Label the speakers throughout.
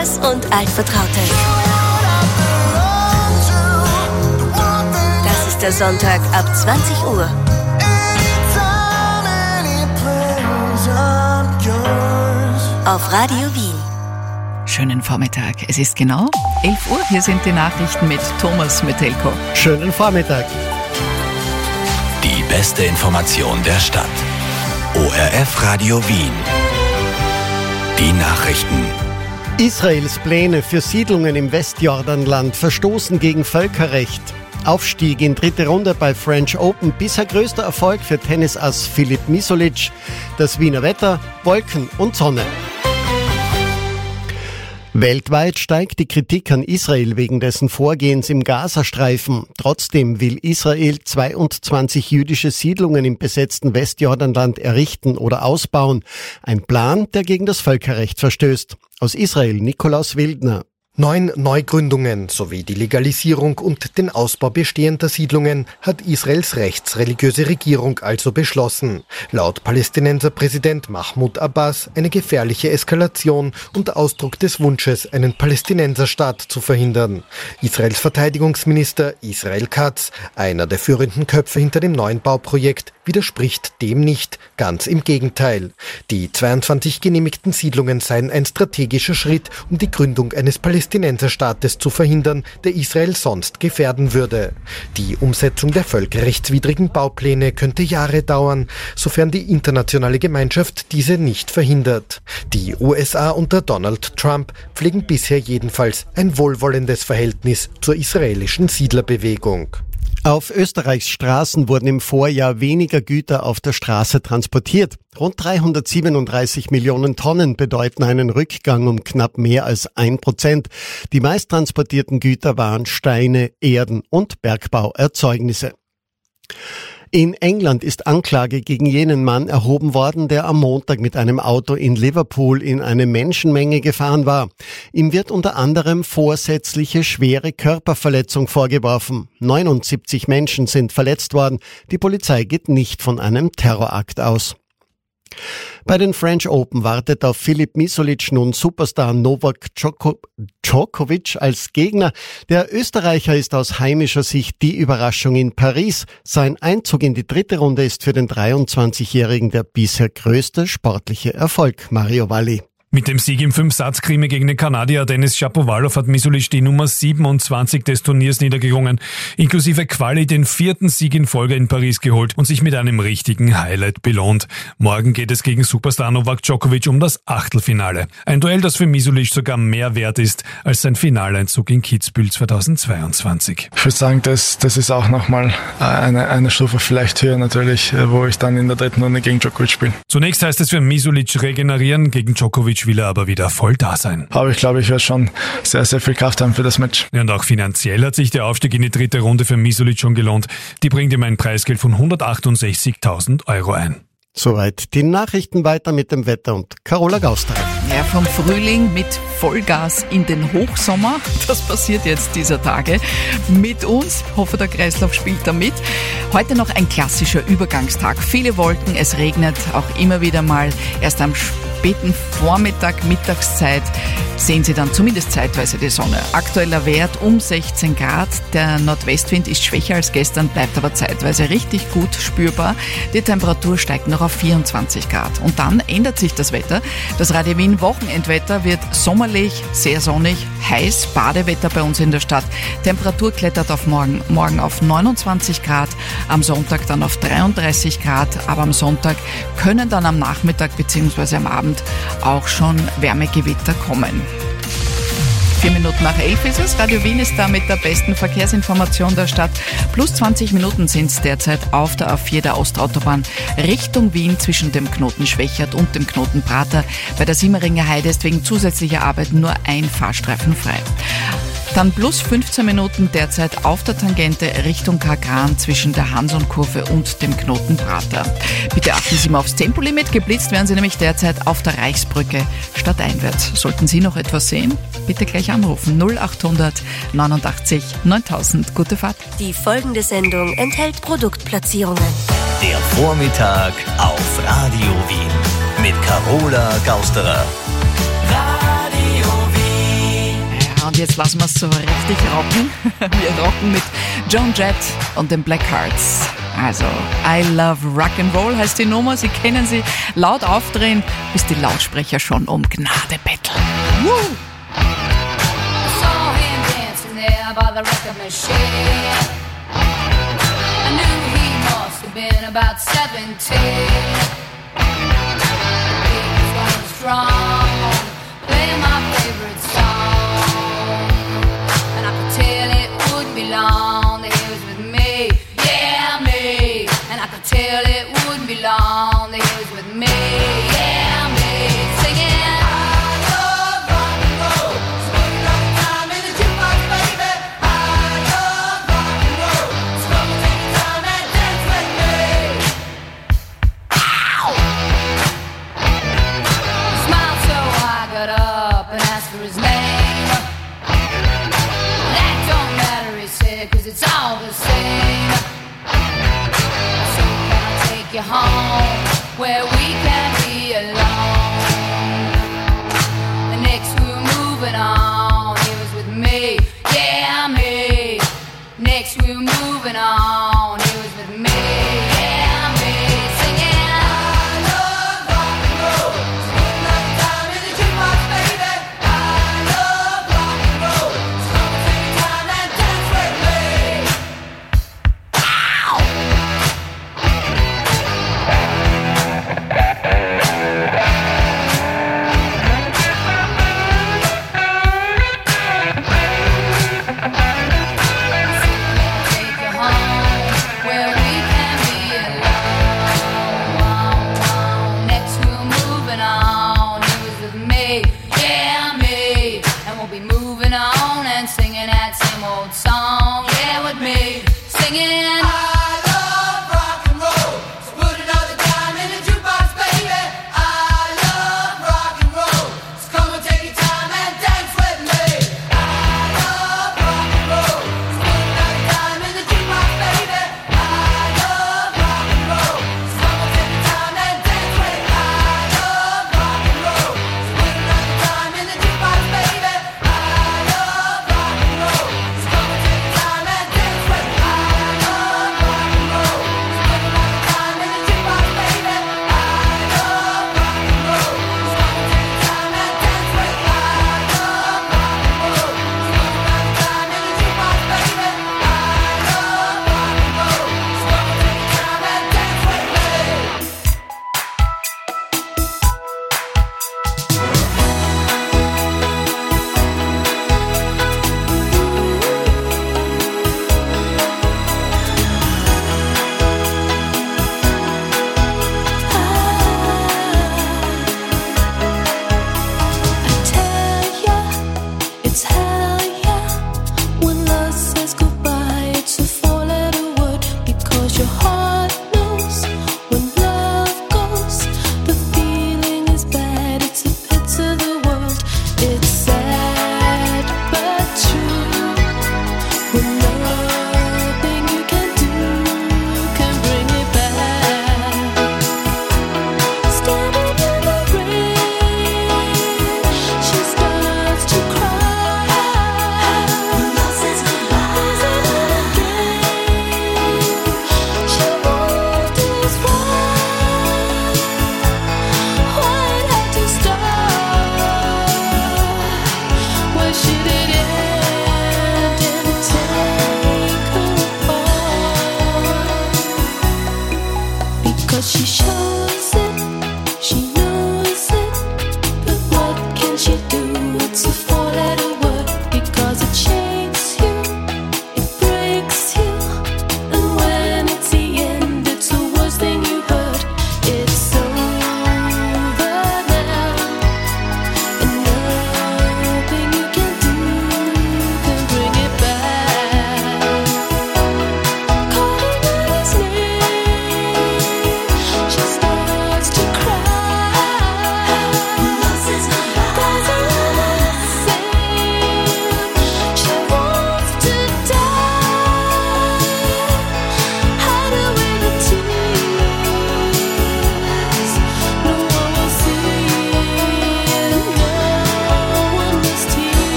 Speaker 1: Neues und Altvertraute. Das ist der Sonntag ab 20 Uhr. Auf Radio Wien.
Speaker 2: Schönen Vormittag. Es ist genau 11 Uhr. Hier sind die Nachrichten mit Thomas Metelko.
Speaker 3: Schönen Vormittag.
Speaker 4: Die beste Information der Stadt. ORF Radio Wien. Die Nachrichten.
Speaker 3: Israels Pläne für Siedlungen im Westjordanland verstoßen gegen Völkerrecht. Aufstieg in dritte Runde bei French Open. Bisher größter Erfolg für Tennisass Filip Misolic. Das Wiener Wetter, Wolken und Sonne. Weltweit steigt die Kritik an Israel wegen dessen Vorgehens im Gazastreifen. Trotzdem will Israel 22 jüdische Siedlungen im besetzten Westjordanland errichten oder ausbauen. Ein Plan, der gegen das Völkerrecht verstößt. Aus Israel Nikolaus Wildner.
Speaker 5: 9 Neugründungen sowie die Legalisierung und den Ausbau bestehender Siedlungen hat Israels rechtsreligiöse Regierung also beschlossen. Laut Palästinenserpräsident Mahmoud Abbas eine gefährliche Eskalation und Ausdruck des Wunsches, einen Palästinenserstaat zu verhindern. Israels Verteidigungsminister Israel Katz, einer der führenden Köpfe hinter dem neuen Bauprojekt, widerspricht dem nicht, ganz im Gegenteil. Die 22 genehmigten Siedlungen seien ein strategischer Schritt, um die Gründung eines Palästinenserstaates zu verhindern, der Israel sonst gefährden würde. Die Umsetzung der völkerrechtswidrigen Baupläne könnte Jahre dauern, sofern die internationale Gemeinschaft diese nicht verhindert. Die USA unter Donald Trump pflegen bisher jedenfalls ein wohlwollendes Verhältnis zur israelischen Siedlerbewegung.
Speaker 3: Auf Österreichs Straßen wurden im Vorjahr weniger Güter auf der Straße transportiert. Rund 337 Millionen Tonnen bedeuten einen Rückgang um knapp mehr als 1%. Die meisttransportierten Güter waren Steine, Erden und Bergbauerzeugnisse. In England ist Anklage gegen jenen Mann erhoben worden, der am Montag mit einem Auto in Liverpool in eine Menschenmenge gefahren war. Ihm wird unter anderem vorsätzliche schwere Körperverletzung vorgeworfen. 79 Menschen sind verletzt worden. Die Polizei geht nicht von einem Terrorakt aus. Bei den French Open wartet auf Filip Misolic nun Superstar Novak Djokovic als Gegner. Der Österreicher ist aus heimischer Sicht die Überraschung in Paris. Sein Einzug in die dritte Runde ist für den 23-Jährigen der bisher größte sportliche Erfolg. Mario Valli.
Speaker 6: Mit dem Sieg im 5-Satz-Krimi gegen den Kanadier Denis Shapovalov hat Misolic die Nummer 27 des Turniers niedergerungen, inklusive Quali den 4. Sieg in Folge in Paris geholt und sich mit einem richtigen Highlight belohnt. Morgen geht es gegen Superstar Novak Djokovic um das Achtelfinale. Ein Duell, das für Misolic sogar mehr wert ist als sein Finaleinzug in Kitzbühel 2022.
Speaker 7: Ich würde sagen, das ist auch nochmal eine Stufe vielleicht höher natürlich, wo ich dann in der dritten Runde gegen Djokovic spiele.
Speaker 6: Zunächst heißt es für Misolic regenerieren, gegen Djokovic will er aber wieder voll da sein.
Speaker 7: Aber ich glaube, ich werde schon sehr, sehr viel Kraft haben für das Match.
Speaker 6: Ja, und auch finanziell hat sich der Aufstieg in die dritte Runde für Misolic schon gelohnt. Die bringt ihm ein Preisgeld von 168.000 Euro ein.
Speaker 3: Soweit die Nachrichten, weiter mit dem Wetter und Carola Gausterer.
Speaker 2: Ja, vom Frühling mit Vollgas in den Hochsommer. Das passiert jetzt dieser Tage mit uns. Hoffe, der Kreislauf spielt da mit. Heute noch ein klassischer Übergangstag. Viele Wolken, es regnet auch immer wieder mal. Erst am späten Vormittag, Mittagszeit sehen Sie dann zumindest zeitweise die Sonne. Aktueller Wert um 16 Grad. Der Nordwestwind ist schwächer als gestern, bleibt aber zeitweise richtig gut spürbar. Die Temperatur steigt noch auf 24 Grad. Und dann ändert sich das Wetter. Das Radio Wien Wochenendwetter wird sommerlich, sehr sonnig, heiß, Badewetter bei uns in der Stadt. Temperatur klettert auf morgen auf 29 Grad, am Sonntag dann auf 33 Grad, aber am Sonntag können dann am Nachmittag bzw. am Abend auch schon Wärmegewitter kommen. 4 Minuten nach 11 ist es. Radio Wien ist da mit der besten Verkehrsinformation der Stadt. Plus 20 Minuten sind es derzeit auf der A4 der Ostautobahn Richtung Wien zwischen dem Knoten Schwächert und dem Knoten Prater. Bei der Simmeringer Heide ist wegen zusätzlicher Arbeit nur ein Fahrstreifen frei. Dann plus 15 Minuten derzeit auf der Tangente Richtung Kagran zwischen der Hanson-Kurve und dem Knoten Prater. Bitte achten Sie mal aufs Tempolimit. Geblitzt werden Sie nämlich derzeit auf der Reichsbrücke stadteinwärts. Sollten Sie noch etwas sehen, bitte gleich anrufen. 0800 89 9000. Gute Fahrt.
Speaker 1: Die folgende Sendung enthält Produktplatzierungen.
Speaker 4: Der Vormittag auf Radio Wien mit Carola Gausterer. Radio Wien.
Speaker 2: jetzt lassen wir es so richtig rocken. Wir rocken mit Joan Jett und den Blackhearts. Also, I Love Rock'n'Roll heißt die Nummer. Sie kennen sie. Laut aufdrehen, bis die Lautsprecher schon um Gnade betteln. Woo!
Speaker 8: By the record machine, I knew he must have been about 17. He was going strong, playing my favorite song, and I could tell it wouldn't be long that he was with me, yeah me. And I could tell it wouldn't be long that he was with me, yeah me. Singing. It's all the same. So can I take you home where we can be alone? The next we were moving on, he was with me, yeah me. Next we were moving on, he was with me, yeah me. Singing. I love rock and roll. Spend another time in the jukebox, baby. I love rock and roll. So come and take your time and dance with me. Song, yeah, with me, singing. I love rock and roll. So put another dime in the jukebox, baby. I love rock and roll. So come and take your time and dance with me. I love rock and roll. So put another dime in the jukebox, baby. I love rock and roll. So come and take your time and dance with me. I love rock and roll. So put another dime in the jukebox, baby. I love rock and roll. Just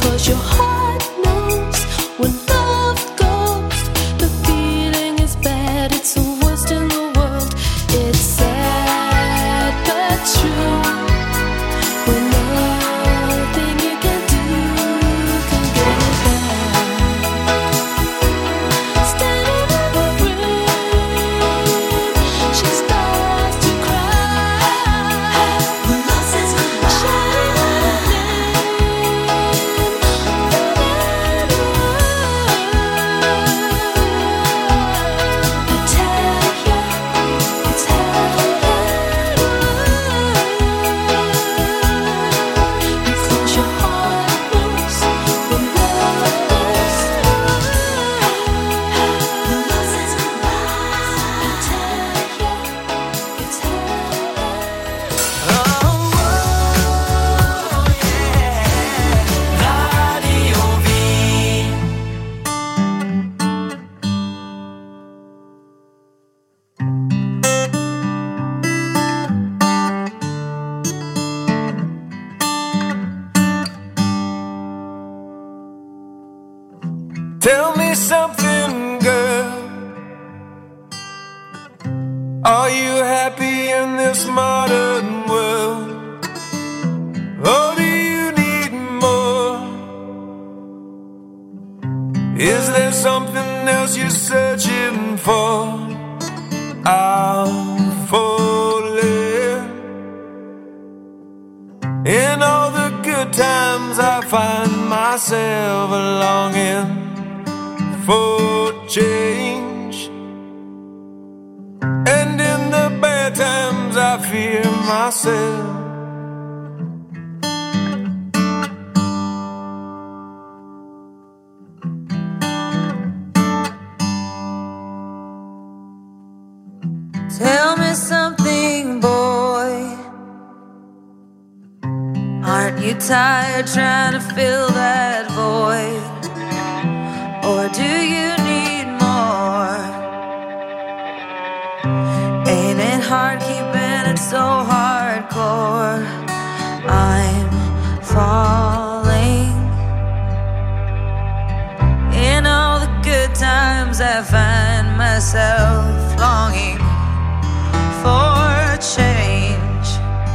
Speaker 9: 'cause your heart knows when love goes, the feeling is bad, it's the worst in the world. It's sad but true, when nothing you can do can get it back. Standing in the room, she starts to cry. When love says
Speaker 10: Tell me something, girl. Are you happy in this modern world? Or do you need more? Is there something else you're searching for? I'm falling. In all the good times I find myself longing for change, and in the bad times I fear myself.
Speaker 11: Tell me something, boy. Aren't you tired trying to fill that void? Or do you need more? Ain't it hard keeping it so hardcore? I'm falling. In all the good times I find myself longing for change,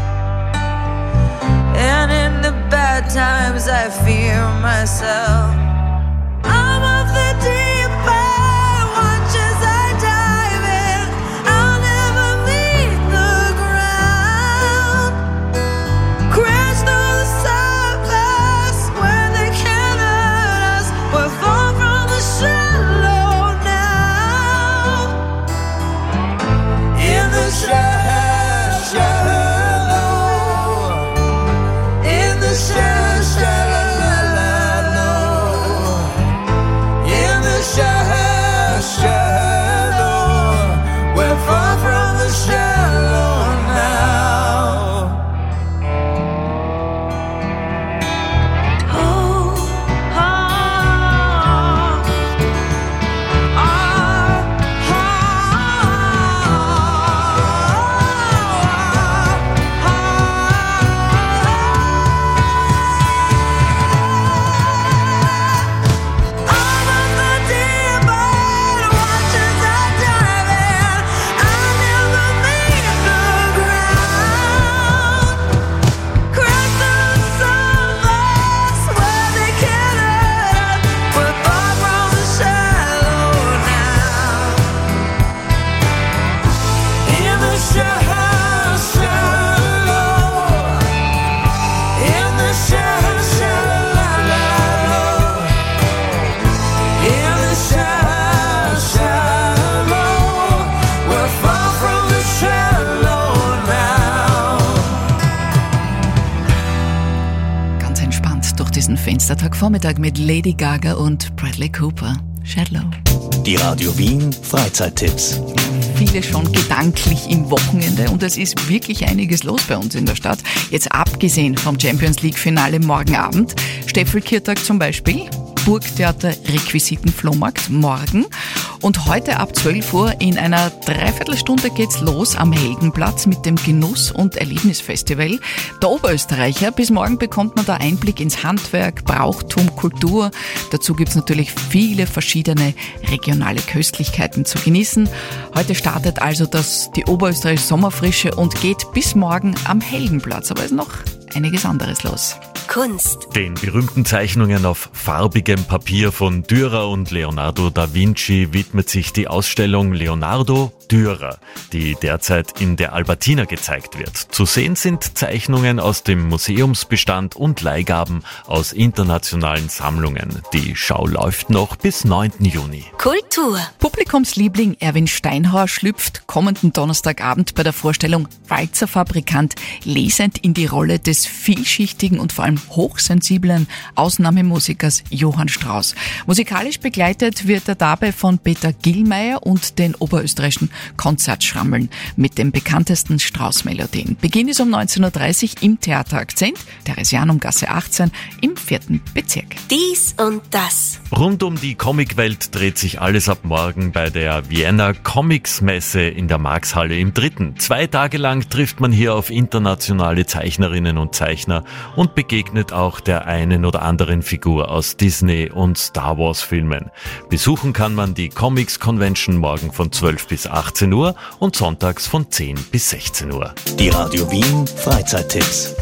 Speaker 11: and in the bad times I fear myself. I'm of the deep end, watch as I dive in. I'll never meet the ground. Crash through the surface where they can't hurt us. We're far from the shallow now. In the shallow. In the shallow. We're far from the shallow now. Oh,
Speaker 2: Fenstertagvormittag mit Lady Gaga und Bradley Cooper. Shallow.
Speaker 4: Die Radio Wien Freizeittipps.
Speaker 2: Viele schon gedanklich im Wochenende und es ist wirklich einiges los bei uns in der Stadt. Jetzt abgesehen vom Champions-League-Finale morgen Abend. Steffelkirtag zum Beispiel, Burgtheater Requisiten-Flohmarkt morgen Und heute ab 12 Uhr in einer Dreiviertelstunde geht's los am Helgenplatz mit dem Genuss- und Erlebnisfestival der Oberösterreicher. Bis morgen bekommt man da Einblick ins Handwerk, Brauchtum, Kultur. Dazu gibt's natürlich viele verschiedene regionale Köstlichkeiten zu genießen. Heute startet also die Oberösterreichische Sommerfrische und geht bis morgen am Helgenplatz. Aber es ist noch einiges anderes los.
Speaker 1: Kunst.
Speaker 12: Den berühmten Zeichnungen auf farbigem Papier von Dürer und Leonardo da Vinci widmet sich die Ausstellung Leonardo Dürer, die derzeit in der Albertina gezeigt wird. Zu sehen sind Zeichnungen aus dem Museumsbestand und Leihgaben aus internationalen Sammlungen. Die Schau läuft noch bis 9. Juni.
Speaker 1: Kultur.
Speaker 2: Publikumsliebling Erwin Steinhauer schlüpft kommenden Donnerstagabend bei der Vorstellung Walzerfabrikant lesend in die Rolle des vielschichtigen und vor allem hochsensiblen Ausnahmemusikers Johann Strauss. Musikalisch begleitet wird er dabei von Peter Gillmeier und den oberösterreichischen Konzertschrammeln mit den bekanntesten Strauss-Melodien. Beginn ist um 19.30 Uhr im Theater Akzent, Theresianumgasse 18 im 4. Bezirk.
Speaker 1: Dies und das.
Speaker 12: Rund um die Comicwelt dreht sich alles ab morgen bei der Vienna Comics Messe in der Marxhalle im 3. 2 Tage lang trifft man hier auf internationale Zeichnerinnen und Zeichner und begegnet auch der einen oder anderen Figur aus Disney- und Star Wars-Filmen. Besuchen kann man die Comics Convention morgen von 12 bis 18 Uhr und sonntags von 10 bis 16 Uhr.
Speaker 4: Die Radio Wien Freizeittipps.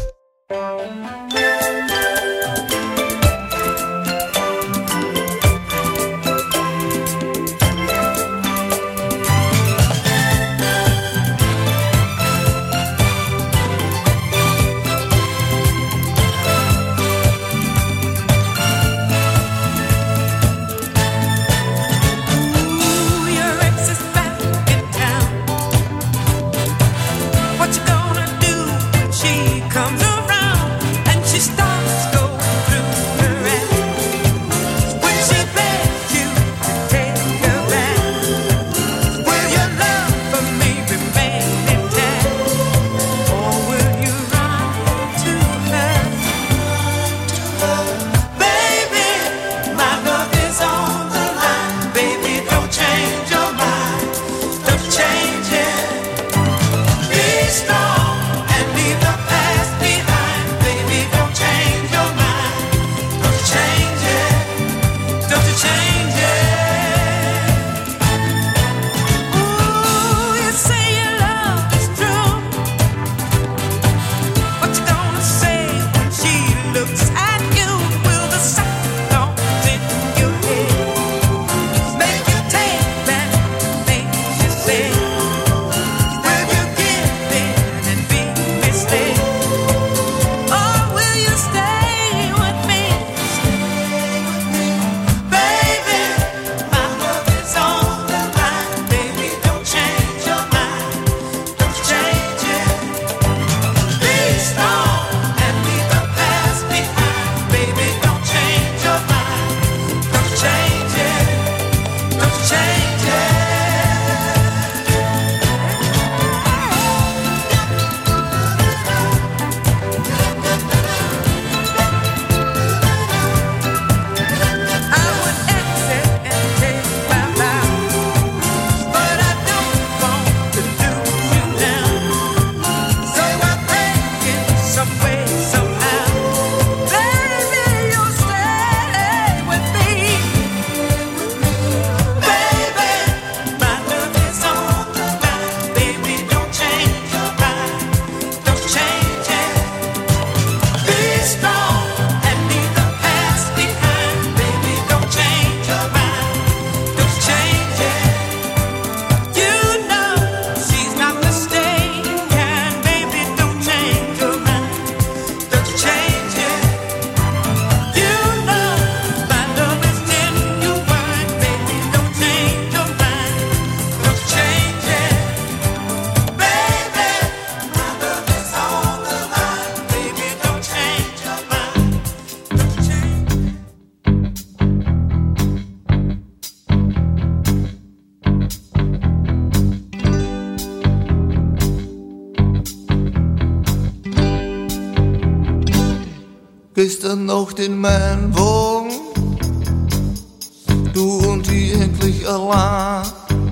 Speaker 13: Gestern Nacht in meinem Wagen, du und ich endlich wie allein.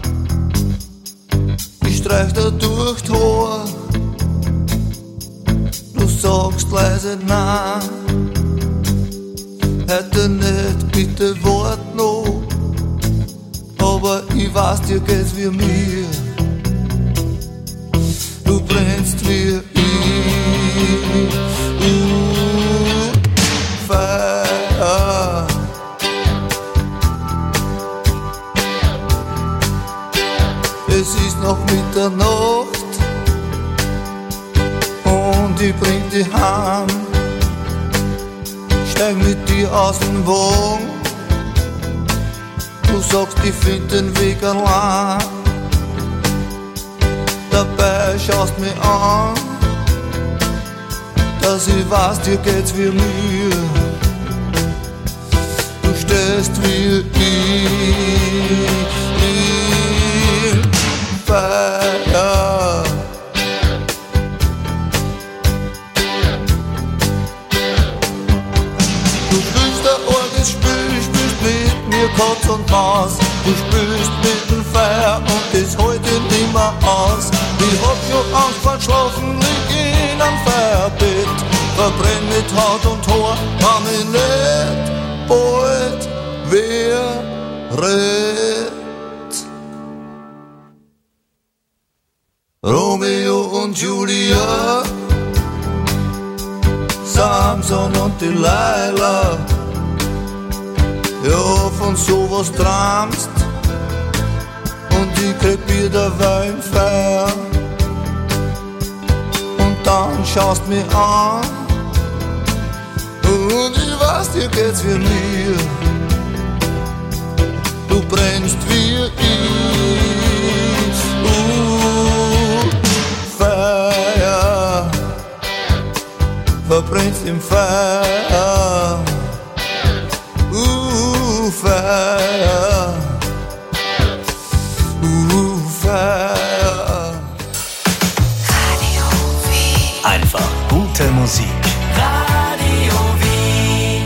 Speaker 13: Ich streich da durch die Haar. Du sagst leise nein. Heute nicht, bitte wart noch. Aber ich weiß, dir geht's wie mir. Du brennst wie ich. Feuer. Es ist noch Mitternacht und ich bring dich heim. Steig mit dir aus dem Wagen. Du sagst, ich find den Weg allein. Dabei schaust mich an, dass ich weiß, dir geht's wie mir. Du stehst wie ich. Feuer. Du spielst ein arges Spiel, spielst mit mir Katz und Maus. Du spielst mit dem Feuer und das hält dich nimmer aus. Ich hab schon Angst vor Schlafen, lieg in einem Feuerbett. Verbrenn mit Haut und Haar, wenn ich nicht bald wäre. Romeo und Julia, Samson und Delilah. Ja, von sowas träumst und ich krieg Bier dabei im Feuer. Und dann schaust mich an und ich weiß, dir geht's wie mir. Du brennst wie ich. Feuer, verbrennst im Feuer. Feuer, Feuer.
Speaker 4: Radio Wien. Einfach gute Musik. Radio Wien.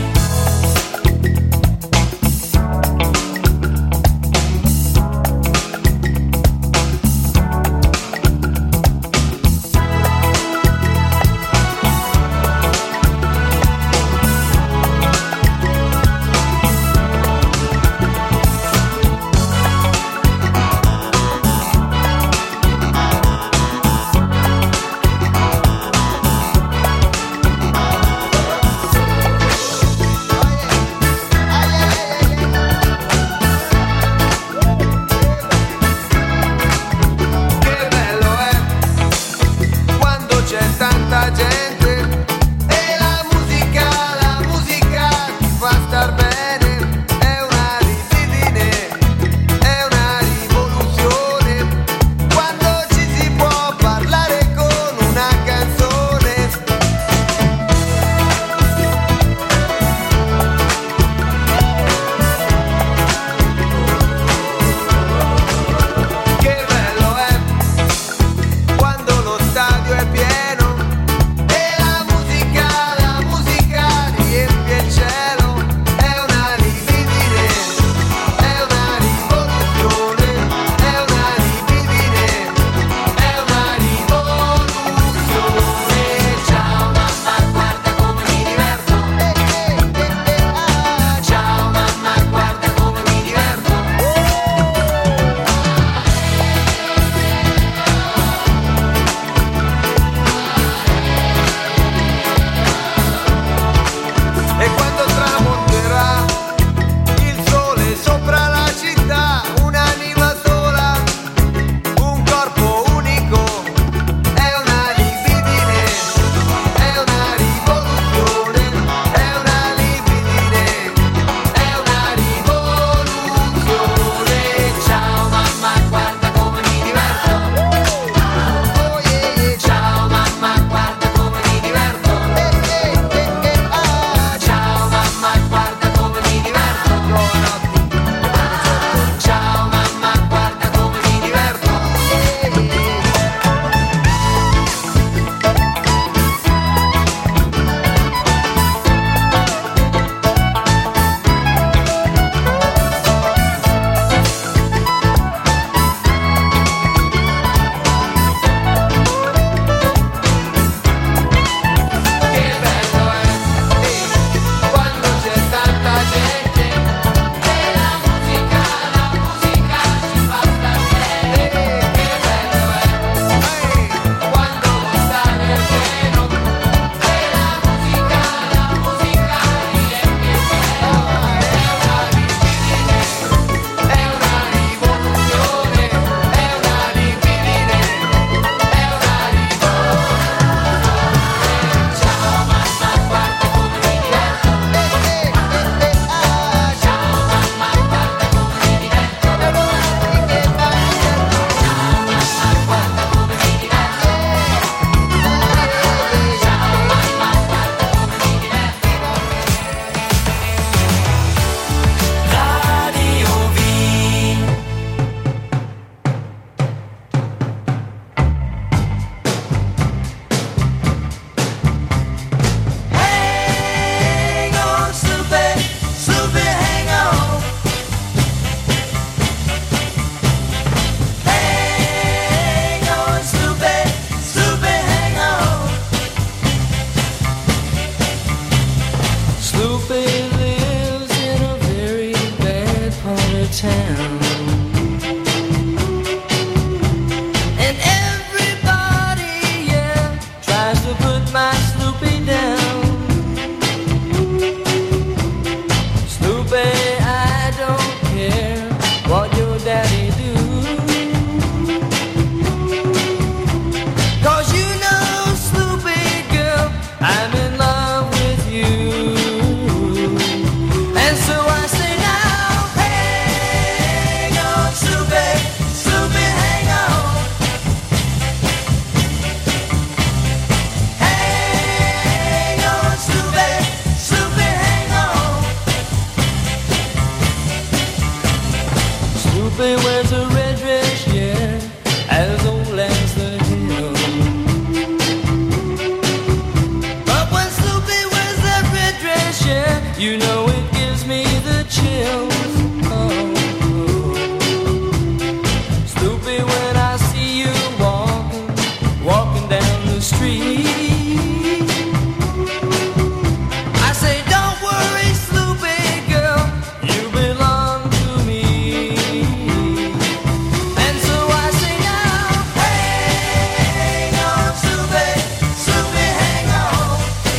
Speaker 14: Snoopy lives in a very bad part of town. And everybody, yeah, tries to put my Snoopy down. Snoopy, I don't care what your daddy do. 'Cause you know, Snoopy girl, I'm in love with you. And so I say now, hang on, Snoopy, Snoopy, hang on. Hang on, Snoopy, Snoopy, hang on. Snoopy wears a red dress, yeah, as old as the hill. But when Snoopy wears that red dress, yeah, you know it gives me the chills. Oh. Snoopy, when I see you walking down the street, I say, don't worry, Snoopy girl, you belong to me. And so I say now, hang on, Snoopy, Snoopy, hang on.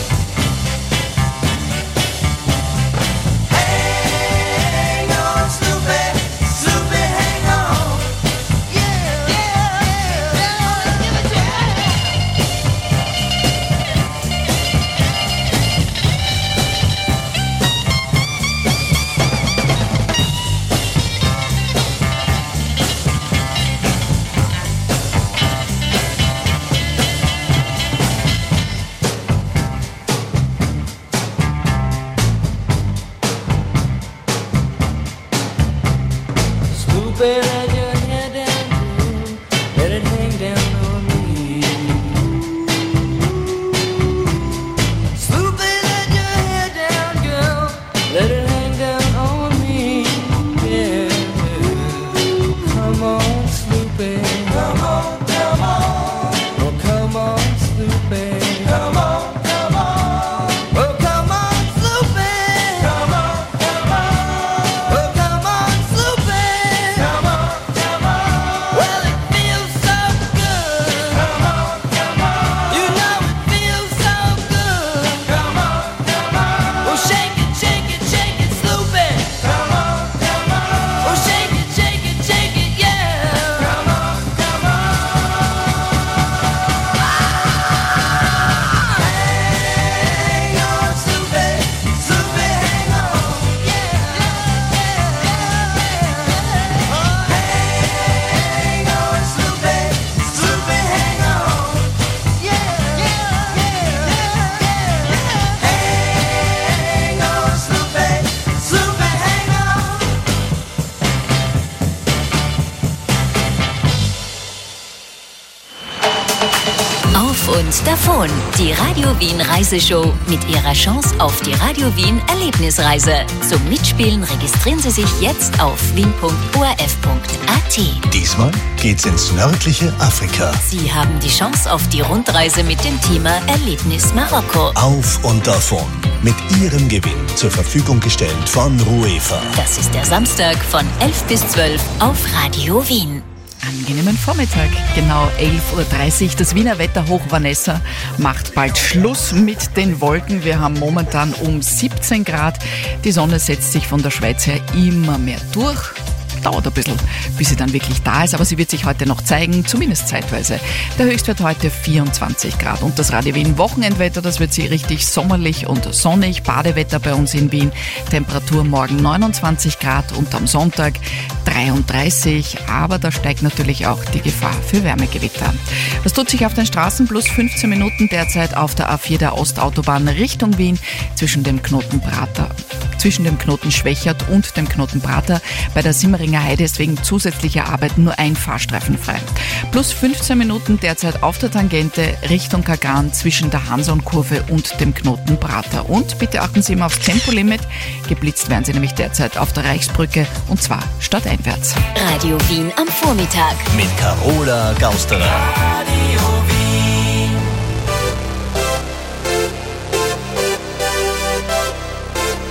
Speaker 14: Hang on, Snoopy, Snoopy, hang on. Yeah, yeah, yeah, give it to Snoopy, let your hair down, let it hang down on me. Snoopy, let your hair down, girl, let it hang down on me. Yeah, come on, Snoopy, come on, come on. Oh, come on, Snoopy, come on, come on. Oh, come on, Snoopy, come on, come on. Oh, come on, Snoopy, come on, come on. Well, it feels so good. Come on, come on. You know it feels so good. Come on, come on. Oh, shake it, shake it, shake it, Snoopy. Come on, come on. Oh, shake it, shake it, yeah. Come on, come on. Hang on, Snoopy, Snoopy, hang on. Yeah, hang on, Snoopy, Snoopy, hang on. Yeah, hang on, Snoopy, Snoopy, hang on.
Speaker 15: Auf und davon. Die Radio Wien Reiseshow mit ihrer Chance auf die Radio Wien Erlebnisreise. Zum Mitspielen registrieren Sie sich jetzt auf wien.orf.at.
Speaker 16: Diesmal geht's ins nördliche Afrika.
Speaker 15: Sie haben die Chance auf die Rundreise mit dem Thema Erlebnis Marokko.
Speaker 16: Auf und davon. Mit Ihrem Gewinn zur Verfügung gestellt von UEFA.
Speaker 15: Das ist der Samstag von 11 bis 12 auf Radio Wien.
Speaker 2: Angenehmen Vormittag, genau 11.30 Uhr. Das Wiener Wetterhoch Vanessa macht bald Schluss mit den Wolken. Wir haben momentan um 17 Grad. Die Sonne setzt sich von der Schweiz her immer mehr durch. Dauert ein bisschen, bis sie dann wirklich da ist, aber sie wird sich heute noch zeigen, zumindest zeitweise. Der Höchstwert heute 24 Grad. Und das Radio Wien Wochenendwetter, das wird sie richtig sommerlich und sonnig. Badewetter bei uns in Wien. Temperatur morgen 29 Grad und am Sonntag 33. Aber da steigt natürlich auch die Gefahr für Wärmegewitter. Was tut sich auf den Straßen? Plus 15 Minuten derzeit auf der A4 der Ostautobahn Richtung Wien zwischen dem Knoten Schwächert und dem Knoten Prater. Bei der Simmeringer Heide ist wegen zusätzlicher Arbeiten nur ein Fahrstreifen frei. Plus 15 Minuten derzeit auf der Tangente Richtung Kagan zwischen der Hanson-Kurve und dem Knoten Prater. Und bitte achten Sie immer aufs Tempolimit. Geblitzt werden Sie nämlich derzeit auf der Reichsbrücke und zwar stadteinwärts.
Speaker 15: Radio Wien am Vormittag.
Speaker 16: Mit Carola Gausterer.
Speaker 4: Radio Wien.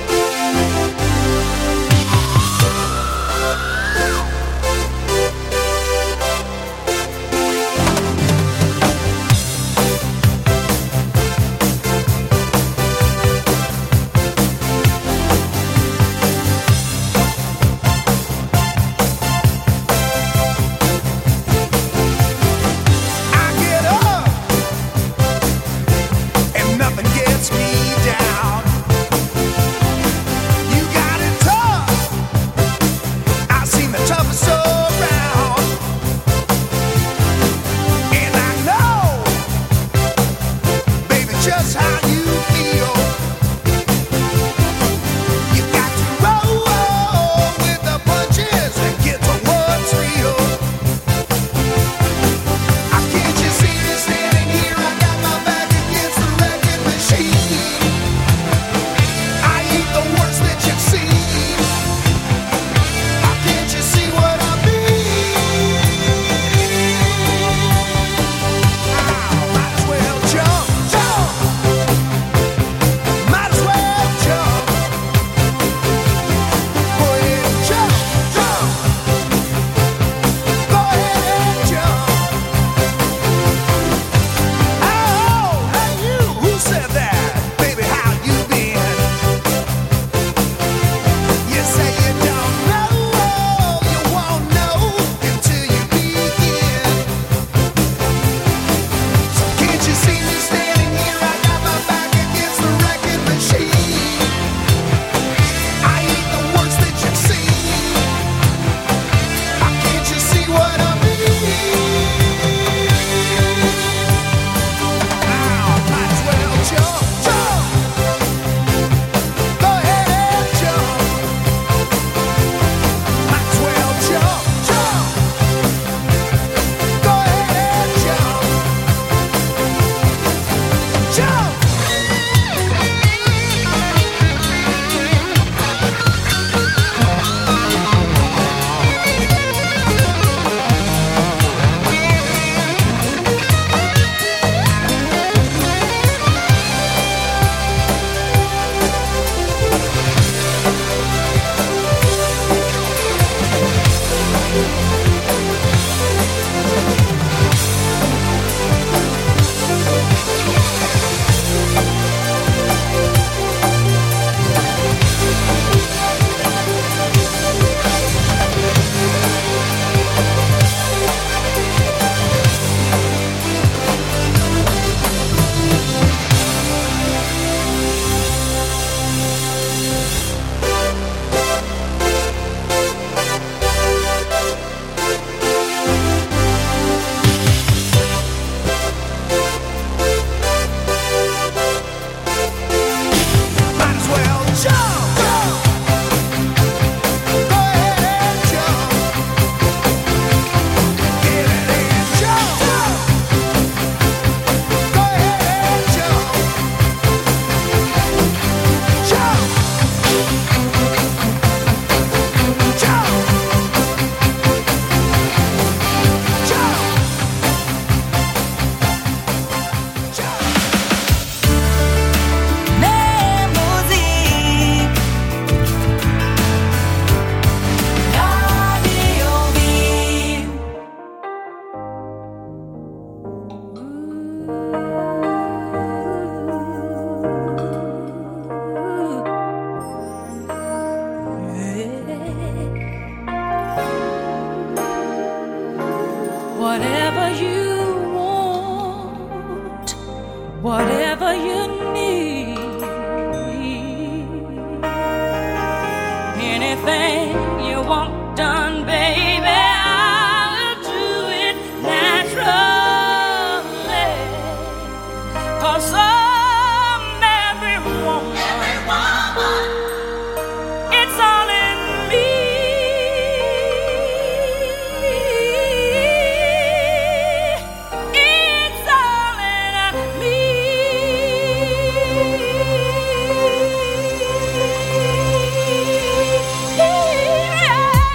Speaker 14: want done, baby, I'll do it naturally. 'Cause every woman, it's all in me. It's all in me. Yeah.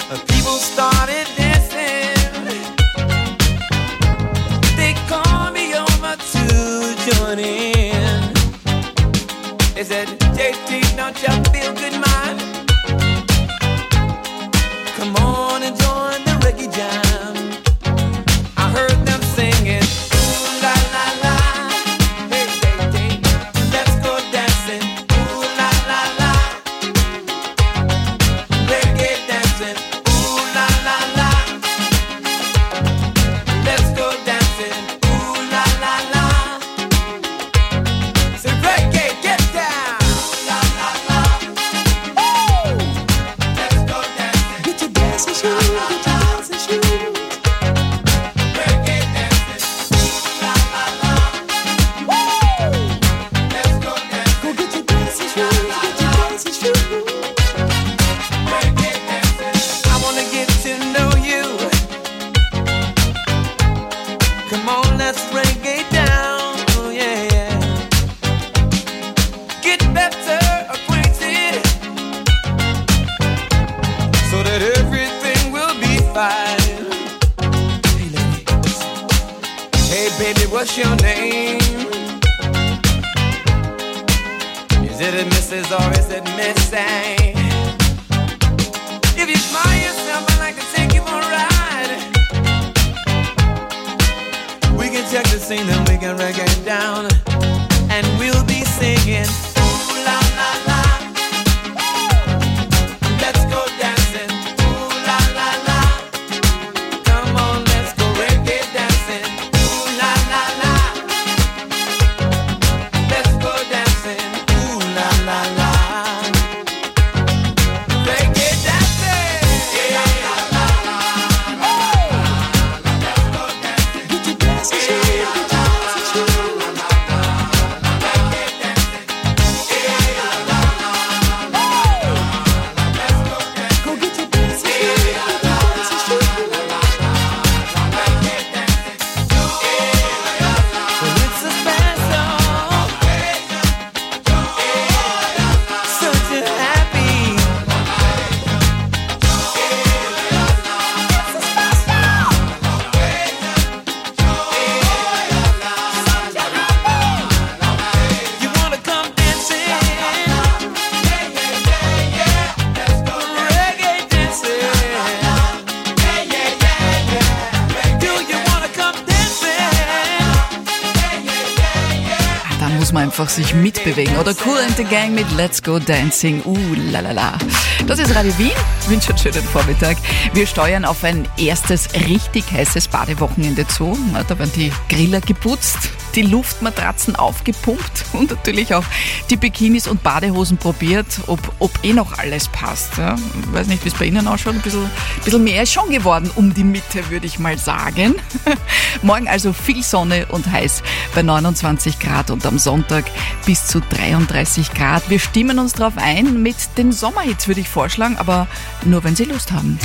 Speaker 10: people started dancing. They called me over to join in. They said, JT, don't you feel good, man? Come on and join the reggae jam. I heard them singing, ooh la la la, hey hey hey, let's go dancing, ooh la la la, reggae dancing, ooh la la la, let's go dancing, ooh la la la. Say reggae, get down, ooh la la la, ooh, let's go dancing, get your dancing shoes, get your dancing shoes. I wanna get to know you. Come on, let's reggae down. Oh, yeah, yeah. Get better acquainted so that everything will be fine. Hey, ladies. Hey, baby, what's your name? Is it a Mrs. or is it Missy? If you smile yourself, I'd like to take you for a ride. We can check the scene, then we can reggae down, and we'll be singing, ooh la la la. Let's go dancing, ooh la la la. Come on, let's go reggae dancing, ooh la la la. Let's go dancing, ooh la la la. Reggae dancing, yeah la la la. Let's go dancing, get your dancing shoes, get your dancing shoes. Reggae dancing, yeah la la la. Let's go dancing, go get your dancing shoes, get your dancing shoes. Reggae dancing, yeah la la. Well, it's a special, such a happy. You wanna come dancing? Reggae dancing. Do you wanna come dancing?
Speaker 2: Da muss man einfach sich mitbewegen. Oder Kool and the Gang mit Let's Go Dancing. La la la. Das ist Radio Wien. Ich wünsche einen schönen Vormittag. Wir steuern auf ein erstes richtig heißes Badewochenende zu. Na, da werden die Griller geputzt, die Luftmatratzen aufgepumpt und natürlich auch die Bikinis und Badehosen probiert, ob noch alles passt. Ja. Ich weiß nicht, wie es bei Ihnen ausschaut. Ein bisschen mehr ist schon geworden um die Mitte, würde ich mal sagen. Morgen also viel Sonne und heiß bei 29 Grad und am Sonntag bis zu 33 Grad. Wir stimmen uns darauf ein mit den Sommerhits, würde ich vorschlagen, aber nur wenn Sie Lust haben.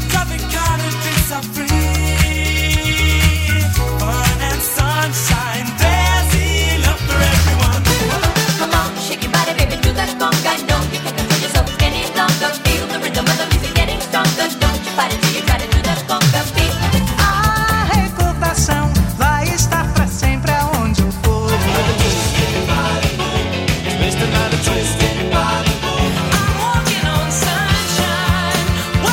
Speaker 9: Come on, shake your body, baby, do that conga. No, you can't control yourself any longer. Feel the rhythm of the music getting stronger. Don't you fight it till you try to do that conga beat.
Speaker 14: A reputação vai estar pra sempre aonde eu for. I'm walking on sunshine.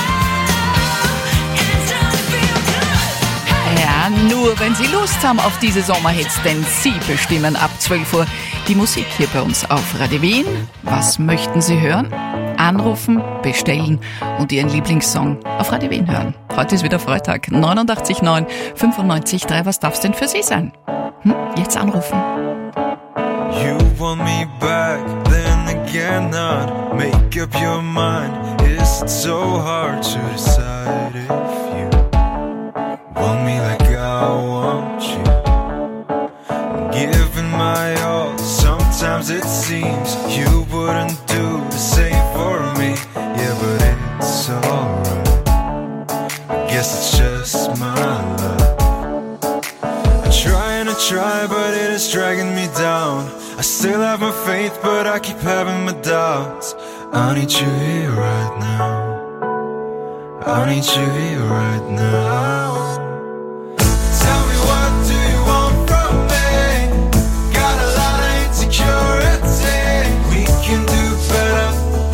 Speaker 14: It's time to feel good.
Speaker 2: Ja, nur wenn Sie Lust haben auf diese Sommerhits, denn Sie bestimmen ab 12 Uhr die Musik hier bei uns auf Radio Wien. Was möchten Sie hören? Anrufen, bestellen und Ihren Lieblingssong auf Radio Wien hören. Heute ist wieder Freitag, 89,9, 95,3. Was darf's denn für Sie sein? Jetzt anrufen.
Speaker 10: You want me back, then again not. Make up your mind, it's so hard to decide if you want me like I want you. I'm giving my all, sometimes it seems you wouldn't do the same for me. Yeah, but it's alright, I guess it's just my luck. I try and I try, but it is dragging me down. I still have my faith, but I keep having my doubts. I need you here right now. I need you here right now. Tell me, what do you want from me? Got a lot of insecurity. We can do better.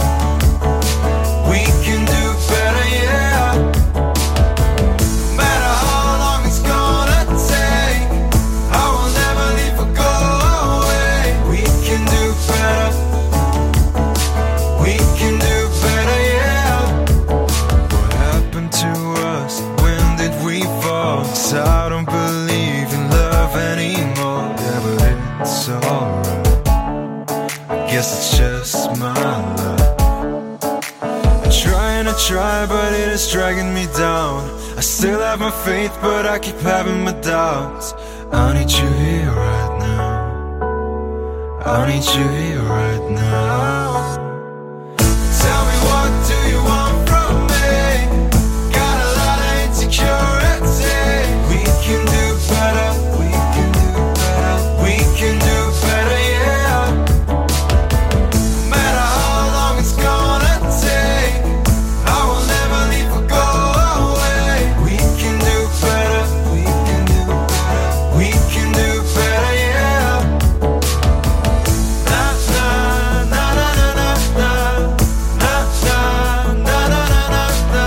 Speaker 10: We can do better, yeah. No matter how long it's gonna take, I will never leave or go away. We can do better. We can do better, yeah. What happened to us? When did we fall? 'Cause I don't believe in love anymore. Yeah, but it's alright. I guess it's just my life. I'm trying to try, but it is dragging me down. I still have my faith, but I keep having my doubts. I need you here right now. I need you here right now. Tell me, what do you want from me? Got a lot of insecurity. We can do better. We can do better. We can do better, yeah. No matter how long it's gonna take, I will never leave or go away. We can do better. We can do better. We can do better, yeah. Na na na na na na na na na na na na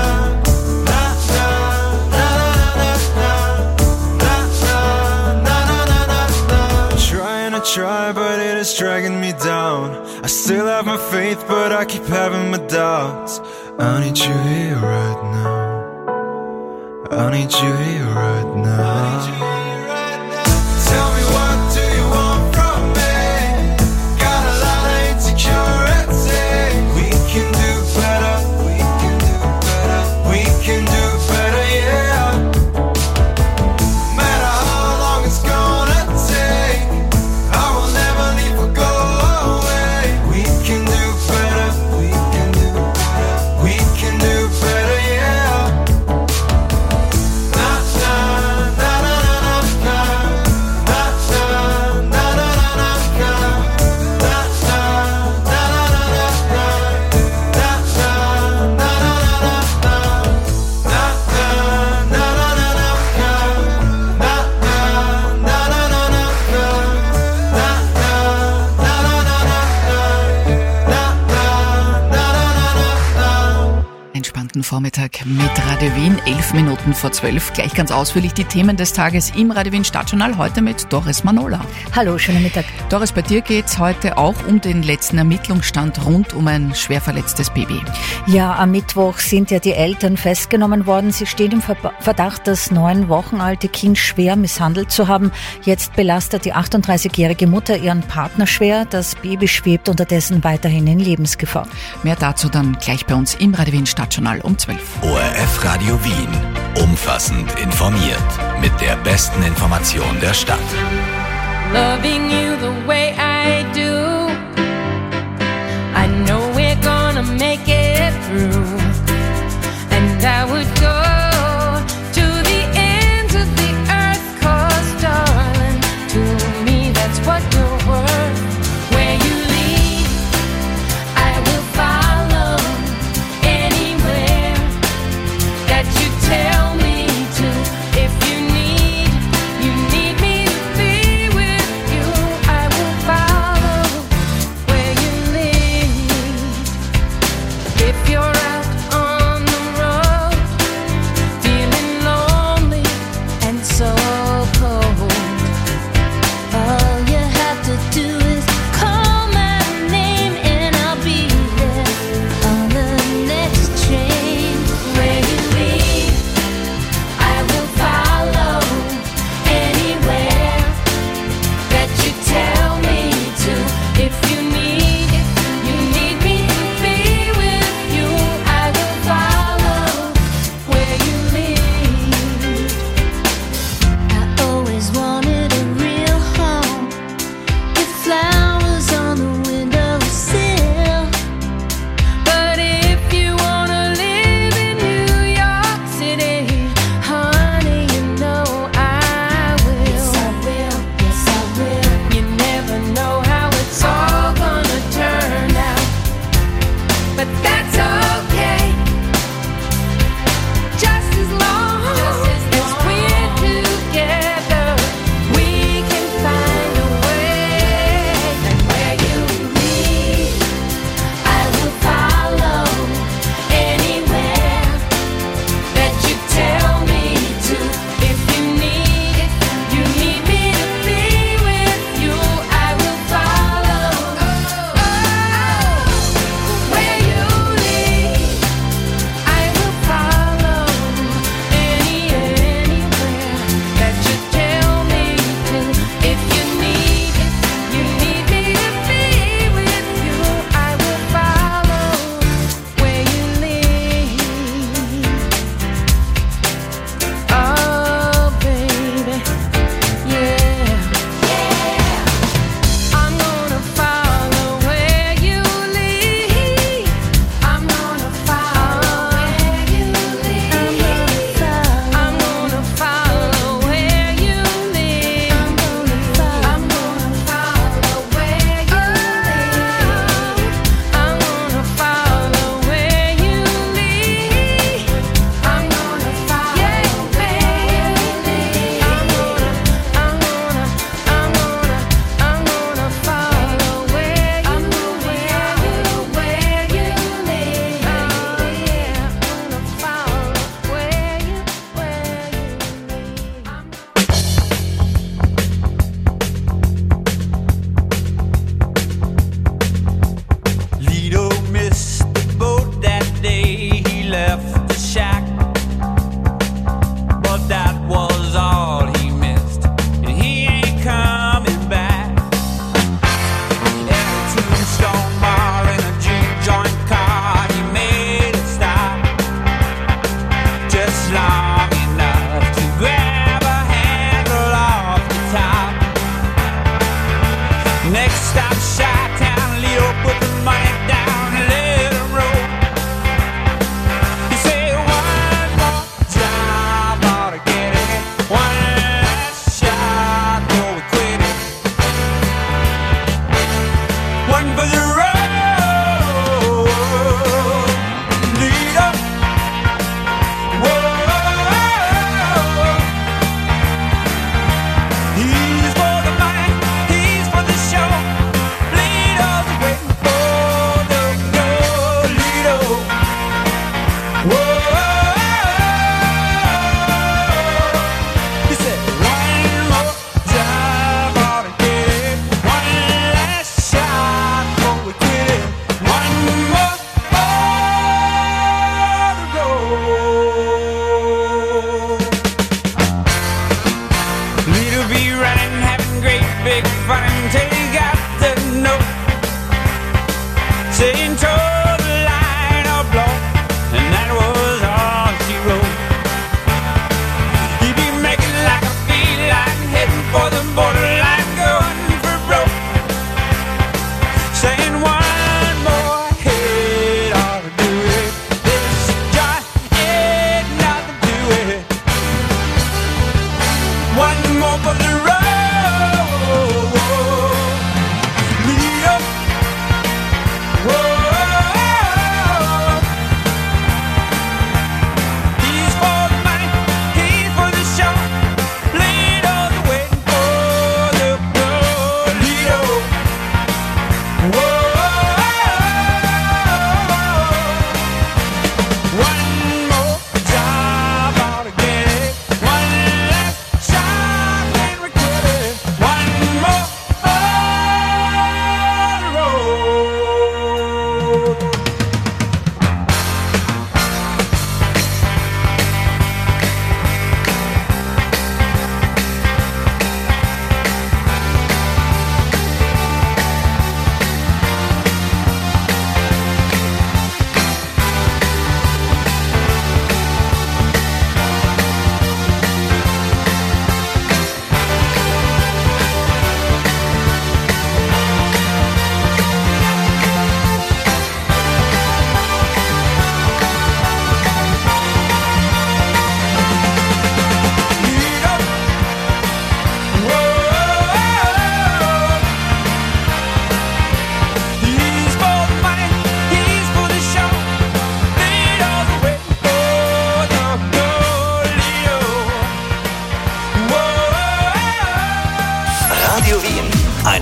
Speaker 10: na. Trying to try, but it is dragging me down. I still have my faith, but I keep having my doubts. I need you here right now. I need you here right now. Tell me, what do you want from me? Got a lot of insecurity. We can do better. We can do better. We can do better, yeah. No matter how long it's gonna take, I will never leave or go away. We can do better. We can do better. We can do better, yeah. Na na na na na na na na na na na na na na
Speaker 2: Entspannten Vormittag mit Radio Wien, 11 Minuten vor 12. Gleich ganz ausführlich die Themen des Tages im Radio Wien Stadtjournal, heute mit Doris Manola.
Speaker 17: Hallo, schönen Mittag.
Speaker 2: Doris, bei dir geht's heute auch um den letzten Ermittlungsstand rund um ein schwer verletztes Baby.
Speaker 17: Ja, am Mittwoch sind ja die Eltern festgenommen worden. Sie stehen im Verdacht, das 9 Wochen alte Kind schwer misshandelt zu haben. Jetzt belastet die 38-jährige Mutter ihren Partner schwer. Das Baby schwebt unterdessen weiterhin in Lebensgefahr.
Speaker 2: Mehr dazu dann gleich bei uns im Radio Wien Stadtjournal um 12.
Speaker 16: ORF Radio Wien. Umfassend informiert. Mit der besten Information der Stadt.
Speaker 14: Loving you the way I do, I know we're gonna make it through. And I would go to the ends of the earth, 'cause darling, to me that's what you're worth. Where you lead, I will follow. Anywhere that you tell me to. If you need me to be with you, I will follow where you lead.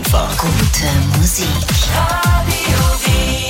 Speaker 16: einfach
Speaker 15: Gute Musik.
Speaker 4: Radio Wien.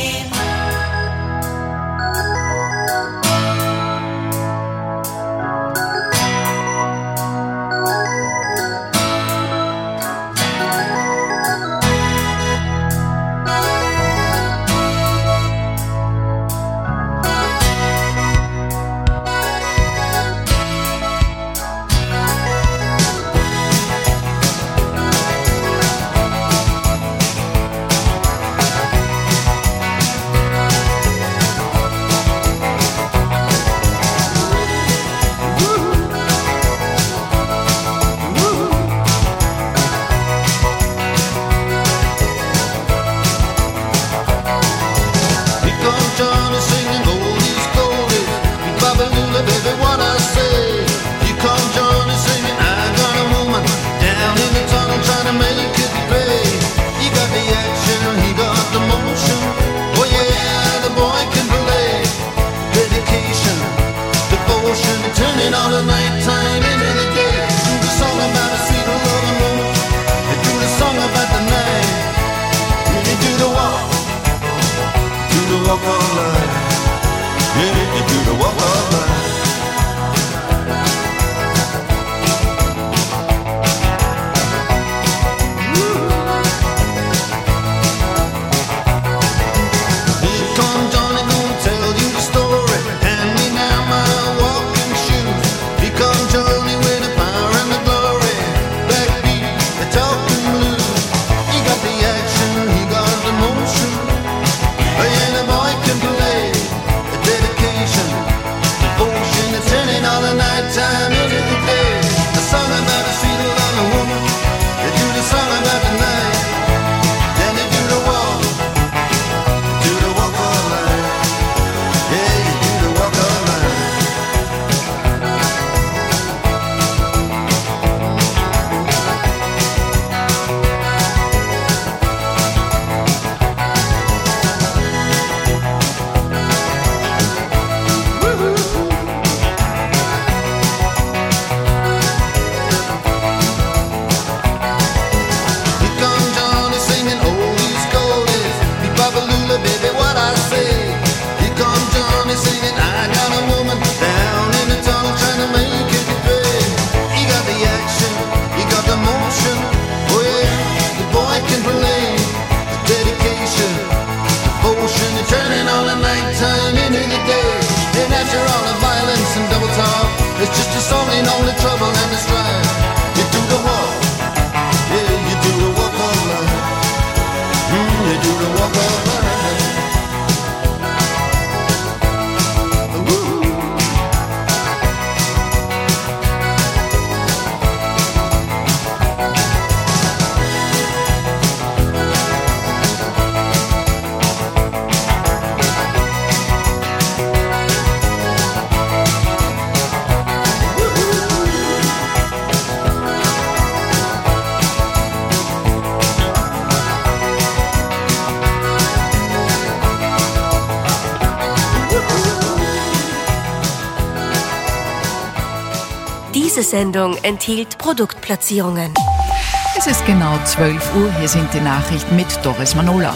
Speaker 1: Diese Sendung enthielt Produktplatzierungen.
Speaker 2: Es ist genau 12 Uhr. Hier sind die Nachrichten mit Doris Manola.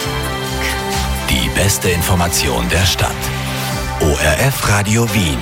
Speaker 16: Die beste Information der Stadt. ORF Radio Wien.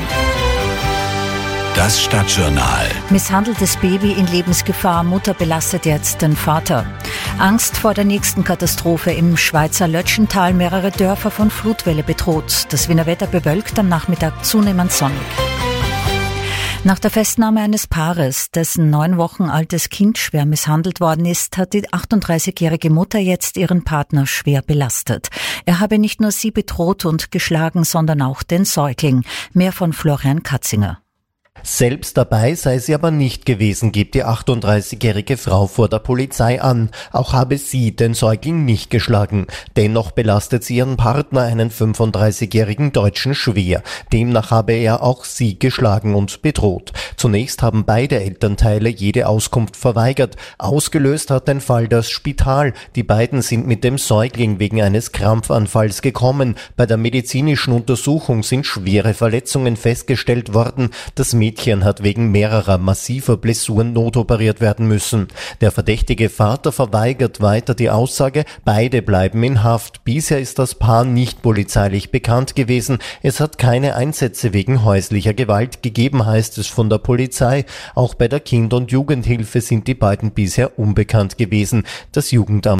Speaker 16: Das Stadtjournal.
Speaker 17: Misshandeltes Baby in Lebensgefahr. Mutter belastet jetzt den Vater. Angst vor der nächsten Katastrophe im Schweizer Lötschental. Mehrere Dörfer von Flutwelle bedroht. Das Wiener Wetter bewölkt, am Nachmittag zunehmend sonnig. Nach der Festnahme eines Paares, dessen 9 Wochen altes Kind schwer misshandelt worden ist, hat die 38-jährige Mutter jetzt ihren Partner schwer belastet. Er habe nicht nur sie bedroht und geschlagen, sondern auch den Säugling. Mehr von Florian Katzinger.
Speaker 18: Selbst dabei sei sie aber nicht gewesen, gibt die 38-jährige Frau vor der Polizei an. Auch habe sie den Säugling nicht geschlagen. Dennoch belastet sie ihren Partner, einen 35-jährigen Deutschen, schwer. Demnach habe er auch sie geschlagen und bedroht. Zunächst haben beide Elternteile jede Auskunft verweigert. Ausgelöst hat den Fall das Spital. Die beiden sind mit dem Säugling wegen eines Krampfanfalls gekommen. Bei der medizinischen Untersuchung sind schwere Verletzungen festgestellt worden. Das Mädchen Mädchen hat wegen mehrerer massiver Blessuren notoperiert werden müssen. Der verdächtige Vater verweigert weiter die Aussage, beide bleiben in Haft. Bisher ist das Paar nicht polizeilich bekannt gewesen. Es hat keine Einsätze wegen häuslicher Gewalt gegeben, heißt es von der Polizei. Auch bei der Kinder- und Jugendhilfe sind die beiden bisher unbekannt gewesen. Das Jugendamt